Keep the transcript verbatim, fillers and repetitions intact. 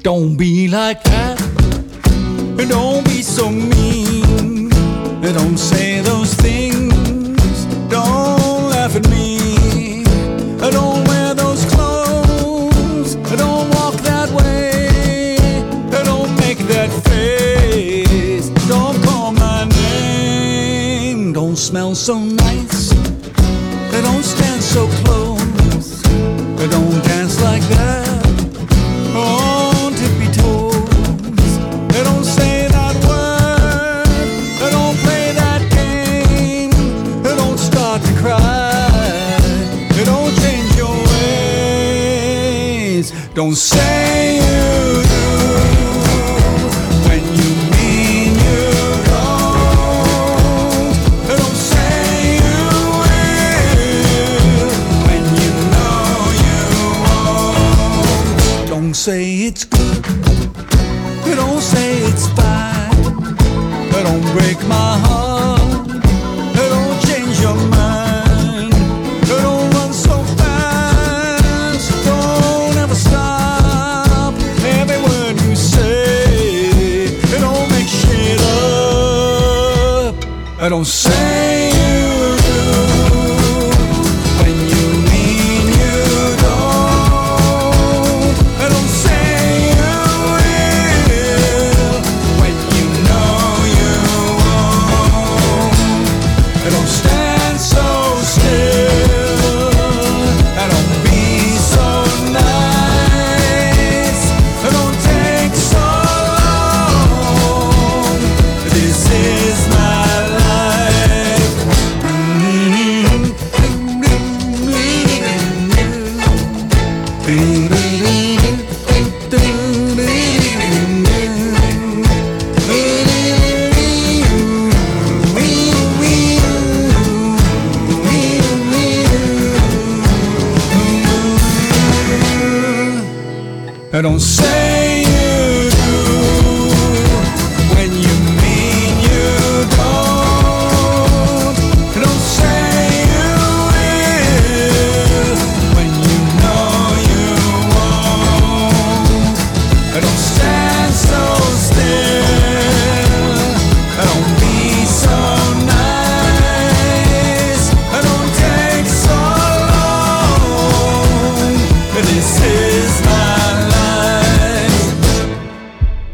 Don't be like that. Don't be so mean. Don't say those things. Don't laugh at me. Don't wear those clothes. Don't walk that way. Don't make that face. Don't call my name. Don't smell so nice. Don't stand so close. Don't dance like that on tippy toes. Don't say that word. Don't play that game. Don't start to cry. Don't change your ways. Don't say you do when you mean you don't. Don't say you will when you know you won't. Don't say it's good. Don't say it's fine. Don't break my heart. Don't change your mind. Don't run so fast. Don't ever stop. Every word you say, don't make shit up. Don't say